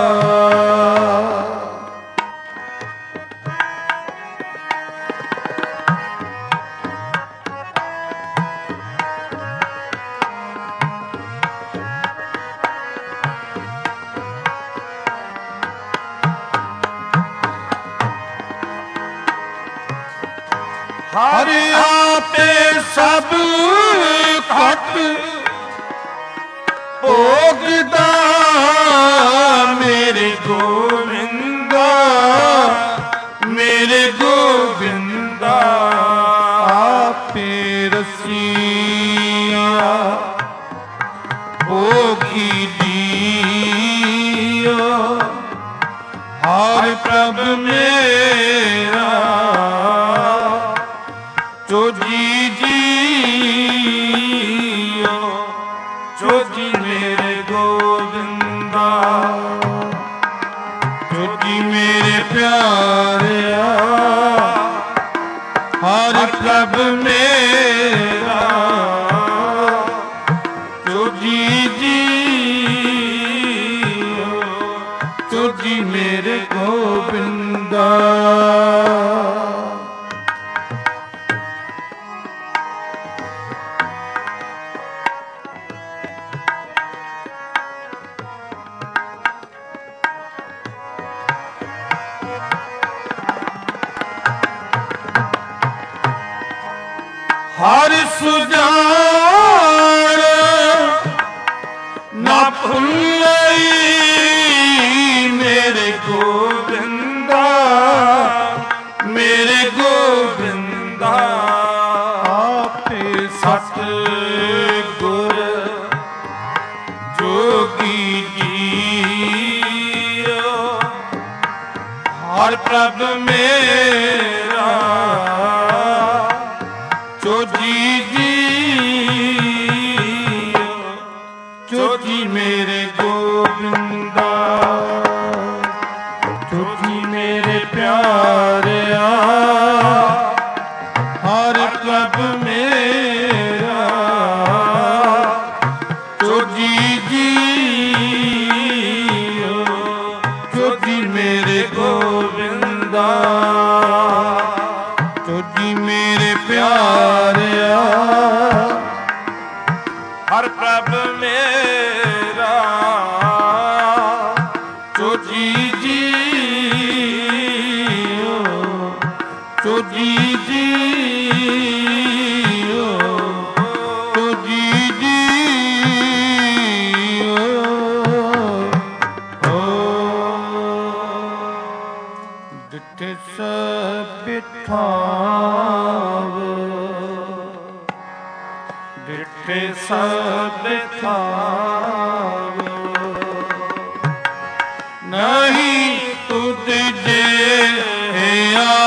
ਹਰ ਆਪੇ ਸਭ ਘਟ ਭੋਗਦਾ ਮੇਰੇ ਗੋਬਿੰਦਾ, ਮੇਰੇ ਗੋਬਿੰਦਾ। ਆਪੇ ਰਸੀਆ ਭੋਗੀ ਦੀਓ, ਹਰ ਪ੍ਰਭ ਮੇਰਾ ਚੋਜੀ ਜੀਓ, ਚੋਜੀ ਮੇਰੇ ਗੋਬਿੰਦਾ, ਚੋਜੀ ਮੇਰੇ ਪਿਆਰਿਆ। ਹਰ ਪ੍ਰਭ ਮੇਰਾ ਚੋਜੀ ਜੀਓ, ਚੋਜੀ ਮੇਰੇ ਗੋਬਿੰਦਾ। ਸੁਜਾਨ ਨਾ ਭੁੱਲਈ ਮੇਰੇ ਗੋਬਿੰਦਾ ਮੇਰੇ ਗੋਬਿੰਦਾ ਆਪੇ ਸਤ ਗੁਰ ਜੋਗੀ ਜੀਓ ਹਰ ਪ੍ਰਭ ਮੇਰਾ ਚੋਜੀ ਜੀਓ ਚੋਜੀ ਮੇਰੇ ਗੋਬਿੰਦਾ ਚੋਜੀ ਮੇਰੇ ਪਿਆਰਿਆ ਹਰ ਪ੍ਰਭ ਮੇਰਾ ਚੋਜੀ ਜੀਓ ਚੋਜੀ ਮੇਰੇ ਗੋਬਿੰਦਾ ਚੋਜੀ ਮੇਰੇ ਪਿਆਰਿਆ ਹਰ ਪ੍ਰਭ ਮੇਰਾ ਚੋਜੀ ਜੀਓ ਚੋਜੀ ਜੀਓ ਚੋਜੀ ਜੀਓ ਓ ਦਿੱਤੇ ਸਭ ਥਾਵ ਦਿੱਤੇ ਸਭ ਥਾਵ ਨਹੀਂ ਤੁਧ ਜਿਹਾ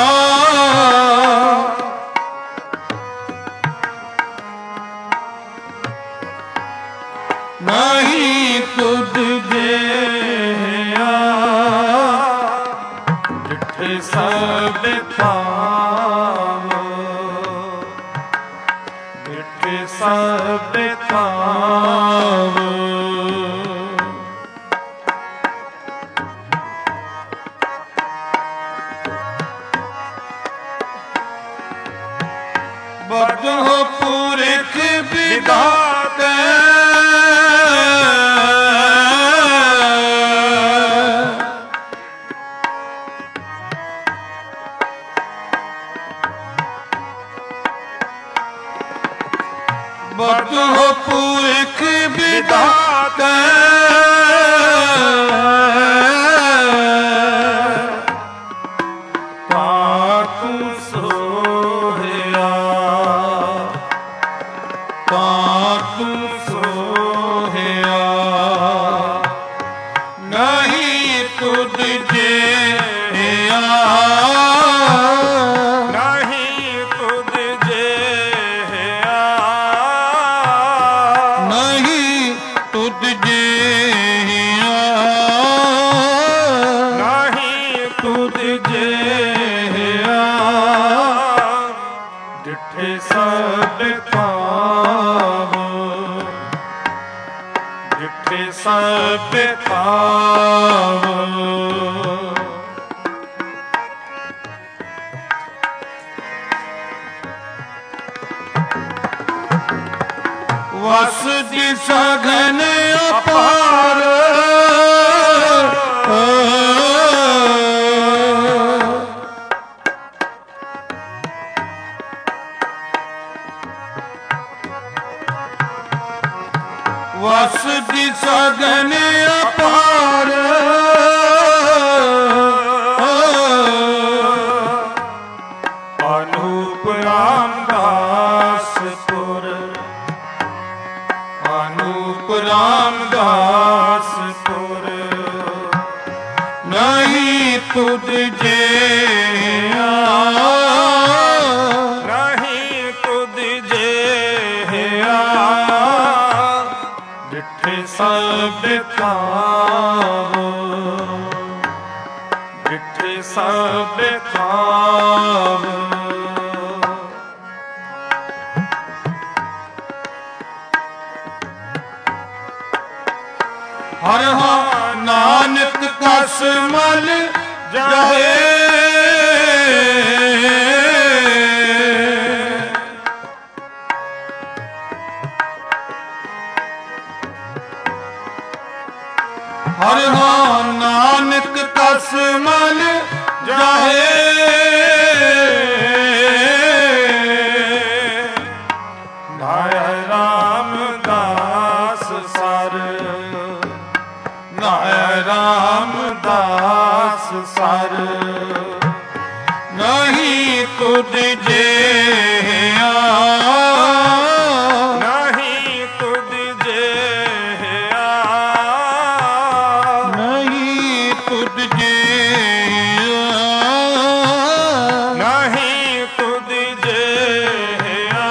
ਨਹੀਂ ਤੁਧ ਜਿਹਾ ਜਿੱਥੇ ਸਭ ਥਾਵ ਜਿੱਥੇ ਸਭ ਥਾਵ ਬਦੋ ਪੁਰਖ ਵਿਦਾਤੇ ਬਦੋ ਪੁਰਖ ਵਿਦਾਤੇ ਤਾ ਤੂੰ ਸੋਹਿਆ ਤਾ ਤੂੰ ਸੋਹਿਆ ਨਹੀਂ ਤੁਧ ਜਿਹਾ ਨਹੀਂ ਤੁਧ ਜਿਹਾ ਨਹੀਂ ਤੁਧ ਜਿਹਾ ਨਹੀਂ ਤੁਧ ਜਿਹਾ ਜਿੱਥੇ ਸਭ ਥਾਵ ਜਿੱਥੇ ਸਭ ਥਾਵ ਵਸ ਦੀ ਸਗਨ ਅਪਾਰ ਵਸ ਦੀ ਸਗਨ ਅਪਾਰ ਅਨੂਪ ਰਾਮਦਾਸਪੁਰ ਅਨੂਪ ਰਾਮਦਾਸਪੁਰ ਨਹੀਂ ਤੁਧ ਜਿਹਾ ਨਹੀਂ ਤੁਧ ਜਿਹਾ ਜਿੱਥੇ ਸਭ ਥਾਵ ਜਿੱਥੇ ਸਭ ਥਾਵ ਹਰ ਹਾ ਨਾਨਕ ਕਸ ਮਲ ਜਾਏ ਹਰ ਹਾ ਨਾਨਕ ਕਸ ਮਲ ਜਾਏ ਰਾਮਦਾਸ ਸਰ ਨਹੀਂ ਤੁਧ ਜਿਹਾ ਨਹੀਂ ਤੁਧ ਜਿਹਾ ਨਹੀਂ ਤੁਧ ਜਿਹਾ ਨਹੀਂ ਤੁਧ ਜਿਹਾ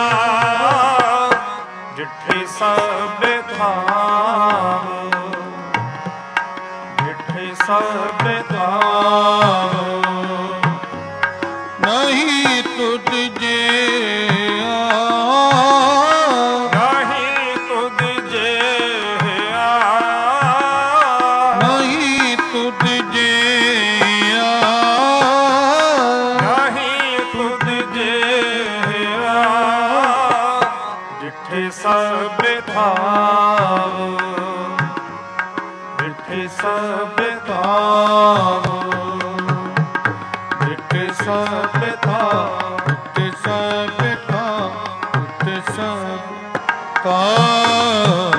ਜਿੱਥੇ ਸਭ ਥਾਂ ਜਿੱਥੇ ਸਭ ਥਾਂ ਨਹੀਂ ਤੁਧ ਜਿਹਾ ਨਹੀਂ ਤੁਧ ਜਿਹਾ ਨਹੀਂ ਤੁਧ ਜਿਹਾ ਨਹੀਂ ਤੁਧ ਜਿਹਾ ਜਿੱਥੇ ਸਭ ਥਾਂ ਜਿੱਥੇ ਸਭ ਥਾਂ ਜਿੱਥੇ ਸਭ ਥਾਂ ਜਿੱਥੇ ਸਭ ਥਾਂ ਜਿੱਥੇ ਸਭ ਥਾਂ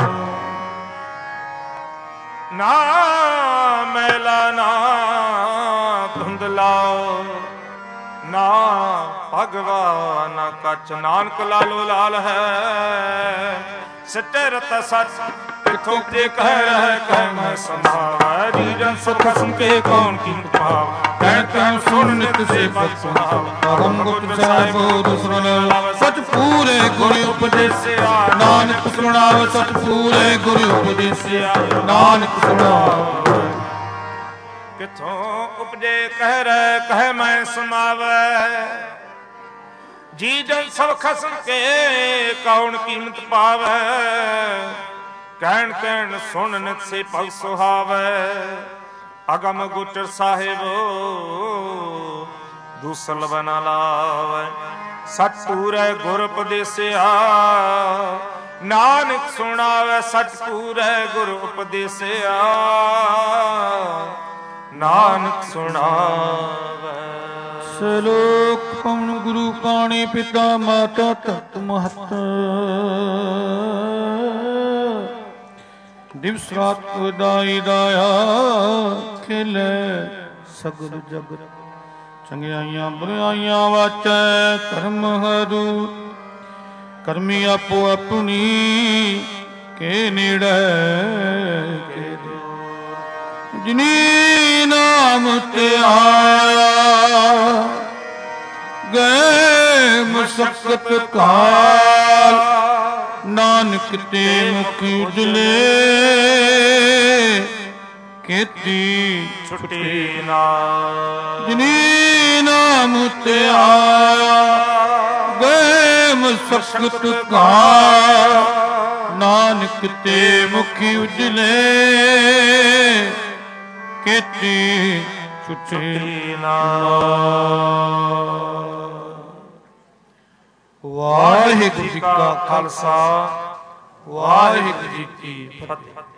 ਨਾ ਮੈਲਾ ਨਾ ਧੁੰਦਲਾ ਨਾ ਭਗਵਾ ਨਾ ਕੱਚ ਨਾਨਕ ਲਾਲੋ ਲਾਲ ਹੈ ਸੱਚੇ ਰਤ ਸੱਚ ਕਿਥੋਂ ਤੇ ਕਹਿ ਰਹਿ ਕਹਿ ਮੈਂ ਸੰਭਾਵੈ ਜੀ ਜਨ ਸੁਖ ਸੰਕੇ ਕੌਣ ਕੀਮਤ ਪਾਵ ਕਹਿ ਕਹਿ ਸੁਣ ਨਿਤ ਸੇ ਬਤ ਸੁਣਾਵ ਅਹੰ ਗੁਪਤ ਸਾਹਿਬ ਸੁਣ ਸਚ ਪੂਰੇ ਗੁਰ ਉਪਦੇਸਿਆ ਨਾਨਕ ਸੁਣਾਵ ਸਚ ਪੂਰੇ ਗੁਰ ਉਪਦੇਸਿਆ ਨਾਨਕ ਸੁਣਾਵ ਕਿਥੋਂ ਉਪਜੇ ਕਹਿ ਰਹਿ ਕਹਿ ਮੈਂ ਸਮਾਵੈ ਜੀ ਜਨ ਸਭ ਖਸਮ ਕੇ ਕੌਣ ਕੀਮਤ ਪਾਵੈ ਕਹਿਣ ਕਹਿਣ ਸੁਣ ਨਿਤ ਸੇ ਭਗ ਸੁਹਾਵੈ ਅਗਮ ਗੁਟਰ ਸਾਹਿਬ ਦੂਸਲ ਬਨਾ ਲਾਵੈ ਸਚ ਪੂਰੈ ਗੁਰ ਉਪਦੇਸਿਆ ਨਾਨਕ ਸੁਣਾਵੈ ਸਚ ਪੂਰੈ ਗੁਰ ਉਪਦੇਸਿਆ ਨਾਨਕ ਸੁਣਾਵੈ ਸਲੋਕ ਪਵਨ ਗੁਰੂ ਪਾਣੀ ਪਿਤਾ ਮਾਤਾ ਤਤ ਮਹਤ ਦਿਵਸ ਰਾਤ ਉਦਾਈ ਦਾਇਆ ਖਿਲੇ ਸਗਲ ਜਗਤ ਚੰਗਿਆਈਆਂ ਬੁਰਾਈਆਂ ਵਾਚੈ ਧਰਮ ਹਰੂ ਕਰਮੀ ਆਪੋ ਆਪਣੀ ਕੇ ਨੇੜੇ ਕੇ ਜਿਨੀ ਨਾਮ ਤੇ ਆਇਆ ਗਏ ਮੁਸਕਤ ਕਾਲ ਨਾਨਕ ਤੇ ਮੁਖ ਉਜਲੇ ਕੀਤੀ ਛੁੱਟੀ ਨਾਲ ਜਿਨੀ ਨਾਮ ਤੇ ਆਇਆ ਗਏ ਮੁਸਕਤ ਕਾਲ ਨਾਨਕ ਤੇ ਮੁਖ ਉਜਲੇ ਕੀਤੀ ਛੁੱਟੀ ਨਾਲ। ਵਾਹਿਗੁਰੂ ਜੀ ਕਾ ਖਾਲਸਾ ਵਾਹਿਗੁਰੂ ਜੀ ਕੀ ਫਤਿਹ।